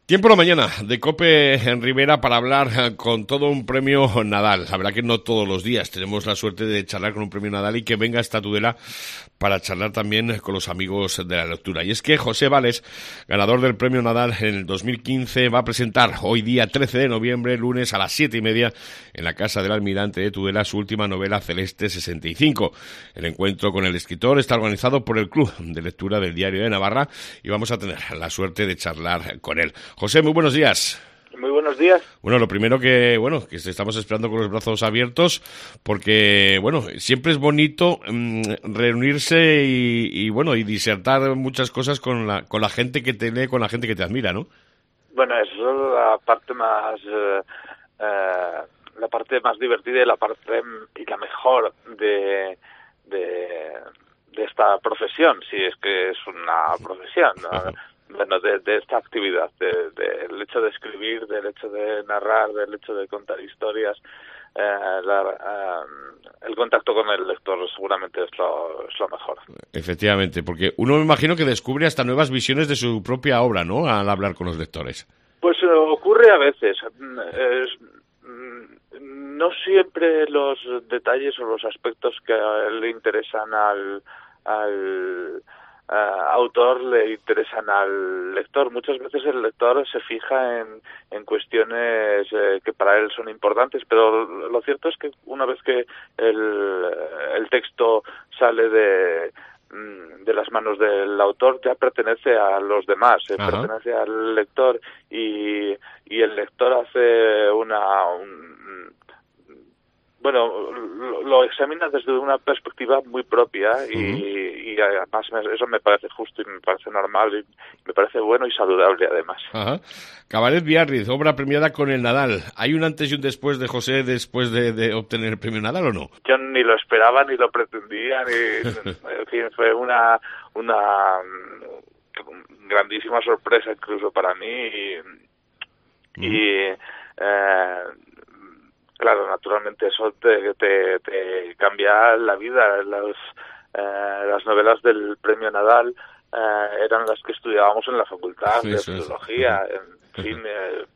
Tiempo la mañana de COPE en Rivera para hablar con todo un premio Nadal. La verdad que no todos los días tenemos la suerte de charlar con un premio Nadal y que venga esta Tudela para charlar también con los amigos de la lectura. Y es que José Vales, ganador del premio Nadal en el 2015, va a presentar hoy día 13 de noviembre, lunes a las 7:30, en la Casa del Almirante de Tudela, su última novela Celeste 65. El encuentro con el escritor está organizado por el Club de Lectura del Diario de Navarra y vamos a tener la suerte de charlar con él. José, muy buenos días. Muy buenos días. Bueno, lo primero que estamos esperando con los brazos abiertos, porque, siempre es bonito reunirse y disertar muchas cosas con la gente que te lee, con la gente que te admira, ¿no? Bueno, eso es la parte más divertida y la mejor de esta profesión, si es que es una profesión, ¿no? Bueno, de esta actividad, del hecho de escribir, del hecho de narrar, del hecho de contar historias, el contacto con el lector seguramente es lo mejor. Efectivamente, porque uno me imagino que descubre hasta nuevas visiones de su propia obra, ¿no?, al hablar con los lectores. Pues ocurre a veces. No siempre los detalles o los aspectos que le interesan al autor le interesan al lector. Muchas veces el lector se fija en cuestiones que para él son importantes, pero lo cierto es que una vez que el texto sale de las manos del autor, ya pertenece a los demás, pertenece al lector, y el lector hace lo examina desde una perspectiva muy propia y además eso me parece justo y me parece normal y me parece bueno y saludable además. Ajá. Cabaret Biarritz, obra premiada con el Nadal. ¿Hay un antes y un después de José después de obtener el premio Nadal o no? Yo ni lo esperaba ni lo pretendía, en fin, fue una grandísima sorpresa incluso para mí claro, naturalmente eso te cambia la vida. Las novelas del premio Nadal eran las que estudiábamos en la facultad de filología. En fin,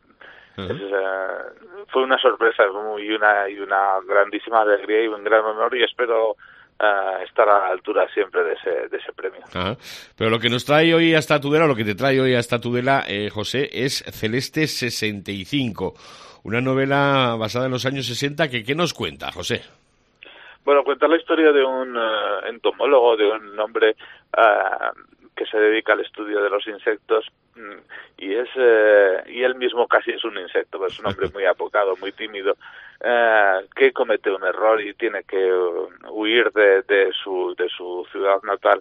fue una sorpresa y una grandísima alegría y un gran honor, y espero estar a la altura siempre de ese premio. Ajá. Pero lo que nos trae hoy hasta Tudela, lo que te trae hoy hasta Tudela, José, es Celeste 65. Una novela basada en los años 60, ¿qué nos cuenta, José? Bueno, cuenta la historia de un entomólogo, de un hombre que se dedica al estudio de los insectos, y él mismo casi es un insecto, es un hombre muy apocado, muy tímido, que comete un error y tiene que huir de su ciudad natal,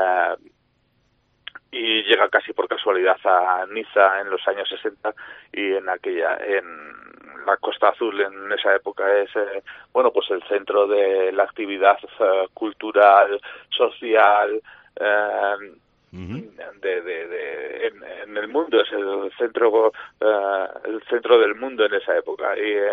y llega casi por casualidad a Niza en los años 60, y en la Costa Azul en esa época es pues el centro de la actividad cultural, social, en el mundo, es el centro del mundo en esa época,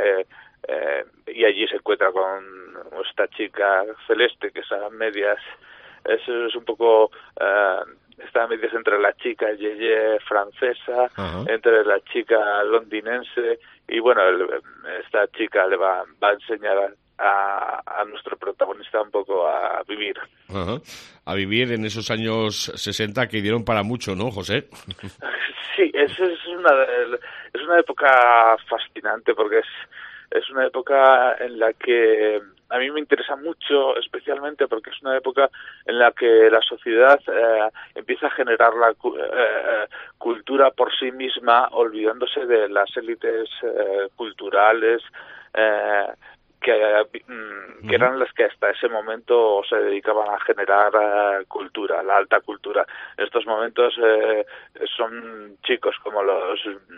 y allí se encuentra con esta chica Celeste, que es a medias, es un poco está a medias entre la chica yeye francesa, entre la chica londinense, y bueno, esta chica le va a enseñar a nuestro protagonista un poco a vivir. Ajá. A vivir en esos años 60 que dieron para mucho, ¿no, José? Sí, es una época fascinante, porque es una época en la que a mí me interesa mucho, especialmente porque es una época en la que la sociedad empieza a generar la cultura por sí misma, olvidándose de las élites culturales que eran las que hasta ese momento se dedicaban a generar cultura, la alta cultura. En estos momentos son chicos como los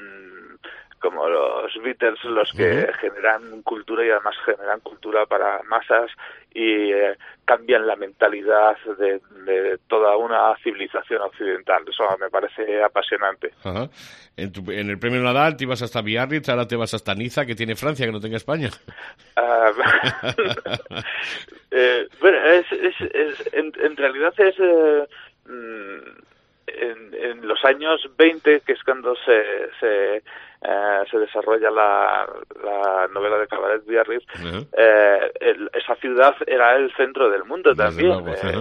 Beatles los que generan cultura, y además generan cultura para masas, y cambian la mentalidad de toda una civilización occidental. Eso me parece apasionante. Ajá. En el premio Nadal te ibas hasta Biarritz, ahora te vas hasta Niza, que tiene Francia, que no tenga España. Bueno, en realidad es en los años 20, que es cuando se desarrolla la novela de Cabaret Biarritz, esa ciudad era el centro del mundo también.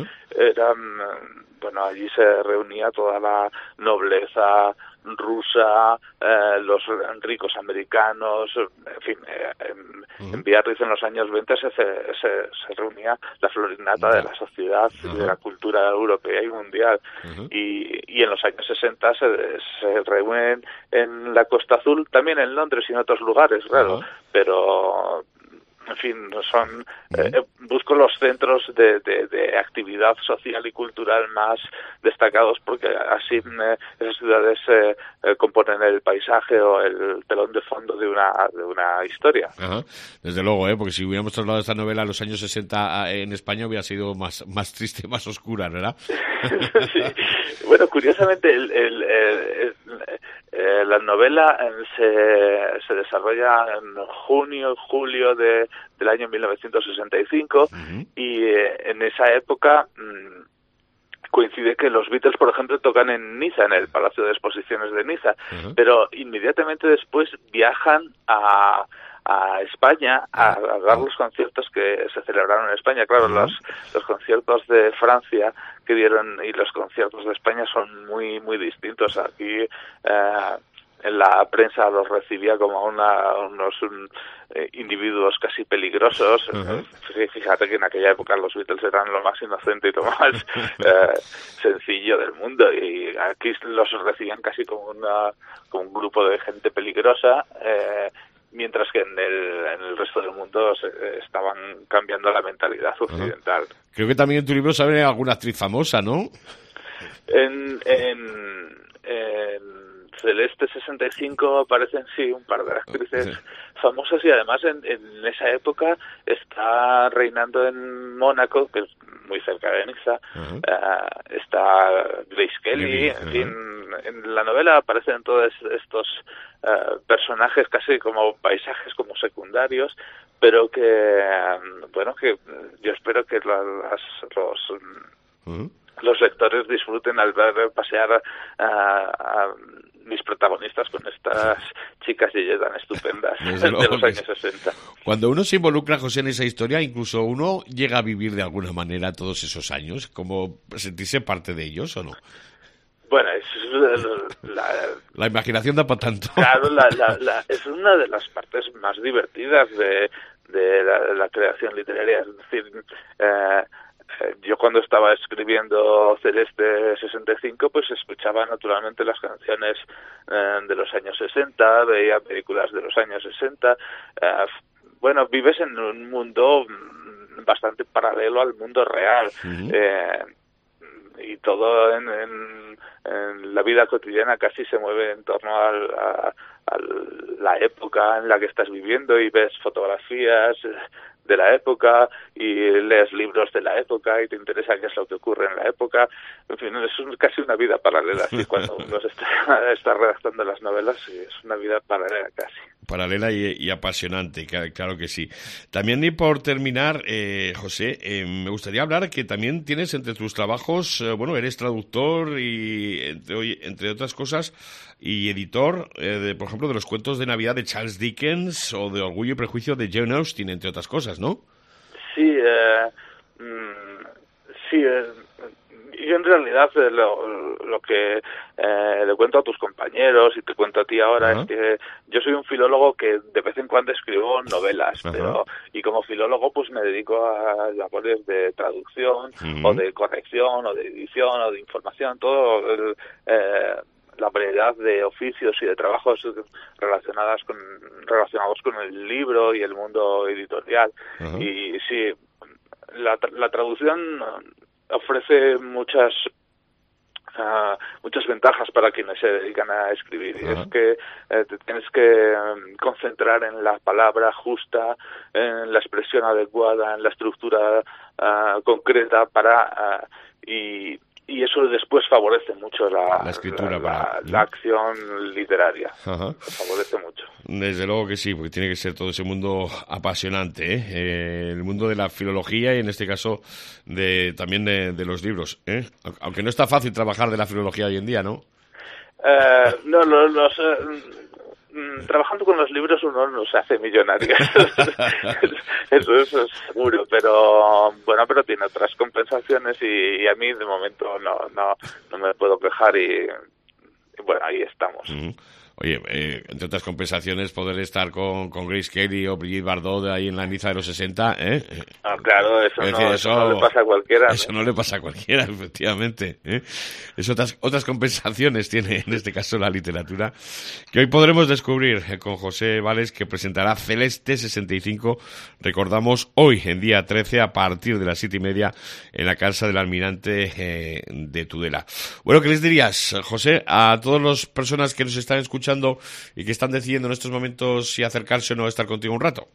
Allí se reunía toda la nobleza rusa, los ricos americanos, en fin, en Biarritz en los años 20 se reunía la florinata de la sociedad y de la cultura europea y mundial. Y en los años 60 se reúnen en la Costa Azul, también en Londres y en otros lugares, claro, pero... En fin, busco los centros de actividad social y cultural más destacados, porque así esas ciudades componen el paisaje o el telón de fondo de una historia. Desde luego, porque si hubiéramos trasladado esta novela a los años 60 en España hubiera sido más triste, más oscura, ¿verdad? Sí. Bueno, curiosamente la novela se desarrolla en julio del año 1965 y en esa época coincide que los Beatles, por ejemplo, tocan en Niza, en el Palacio de Exposiciones de Niza, pero inmediatamente después viajan a España a dar los conciertos que se celebraron en España. Claro, los conciertos de Francia que dieron y los conciertos de España son muy muy distintos. Aquí en la prensa los recibía como unos individuos casi peligrosos. Fíjate que en aquella época los Beatles eran lo más inocente y lo más sencillo del mundo, y aquí los recibían casi como un grupo de gente peligrosa, mientras que en el resto del mundo estaban cambiando la mentalidad occidental. Creo que también en tu libro sale alguna actriz famosa, ¿no? En Celeste 65 aparecen, sí, un par de actrices famosas, y además en esa época está reinando en Mónaco, que es muy cerca de Niza, está Grace Kelly, en fin, en la novela aparecen todos estos personajes casi como paisajes, como secundarios, pero que yo espero que los lectores disfruten al ver pasear a mis protagonistas con estas chicas y tan estupendas de los años 60. Cuando uno se involucra, José, en esa historia, incluso uno llega a vivir de alguna manera todos esos años, como sentirse parte de ellos, ¿o no? Bueno, la imaginación da para tanto. Claro, es una de las partes más divertidas de la creación literaria. Es decir, yo cuando estaba escribiendo Celeste 65, pues escuchaba naturalmente las canciones de los años 60, veía películas de los años 60. Vives en un mundo bastante paralelo al mundo real. Y todo en la vida cotidiana casi se mueve en torno a la época en la que estás viviendo, y ves fotografías de la época y lees libros de la época y te interesa qué es lo que ocurre en la época. En fin, es casi una vida paralela. Así cuando uno está redactando las novelas, es una vida paralela casi. Paralela y apasionante, claro que sí. También, y por terminar, José, me gustaría hablar que también tienes entre tus trabajos, eres traductor y entre otras cosas, y editor, por ejemplo, de los cuentos de Navidad de Charles Dickens o de Orgullo y Prejuicio de Jane Austen, entre otras cosas, ¿no? Sí, yo en realidad lo que le cuento a tus compañeros y te cuento a ti ahora es que yo soy un filólogo que de vez en cuando escribo novelas, y como filólogo pues me dedico a labores de traducción o de corrección o de edición o de información, todo la variedad de oficios y de trabajos relacionados con el libro y el mundo editorial. Y sí, la traducción ofrece muchas ventajas para quienes se dedican a escribir. Y es que te tienes que concentrar en la palabra justa, en la expresión adecuada, en la estructura concreta y y eso después favorece mucho la escritura, la acción literaria. Ajá. Favorece mucho. Desde luego que sí, porque tiene que ser todo ese mundo apasionante, el mundo de la filología y en este caso también de los libros, aunque no está fácil trabajar de la filología hoy en día, ¿no? No, trabajando con los libros uno no se hace millonario. eso es seguro, pero bueno, pero tiene otras compensaciones y a mí de momento no me puedo quejar y bueno, ahí estamos. Oye, entre otras compensaciones, poder estar con Grace Kelly o Brigitte Bardot ahí en la Niza de los 60, ¿eh? Claro, eso no le pasa a cualquiera. Eso no le pasa a cualquiera, efectivamente. Es otras compensaciones tiene en este caso la literatura, que hoy podremos descubrir con José Vales, que presentará Celeste 65, recordamos, hoy, en día 13, a partir de las 7:30, en la casa del almirante de Tudela. Bueno, ¿qué les dirías, José, a todas las personas que nos están escuchando y que están decidiendo en estos momentos si acercarse o no a estar contigo un rato?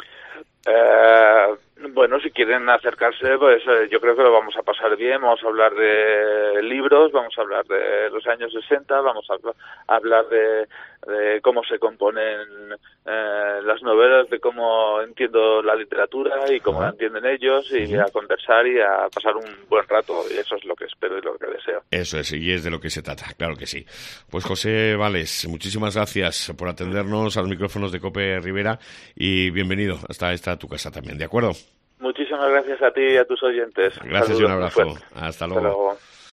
Bueno, si quieren acercarse, pues yo creo que lo vamos a pasar bien. Vamos a hablar de libros, vamos a hablar de los años 60, vamos a hablar de cómo se componen las novelas, de cómo entiendo la literatura y cómo la entienden ellos, y a conversar y a pasar un buen rato. Y eso es lo que espero y lo que deseo. Eso es, y es de lo que se trata, claro que sí. Pues José Vales, muchísimas gracias por atendernos a los micrófonos de COPE Rivera y bienvenido hasta esta tu casa también, ¿de acuerdo? Muchísimas gracias a ti y a tus oyentes. Gracias y un abrazo. Hasta luego.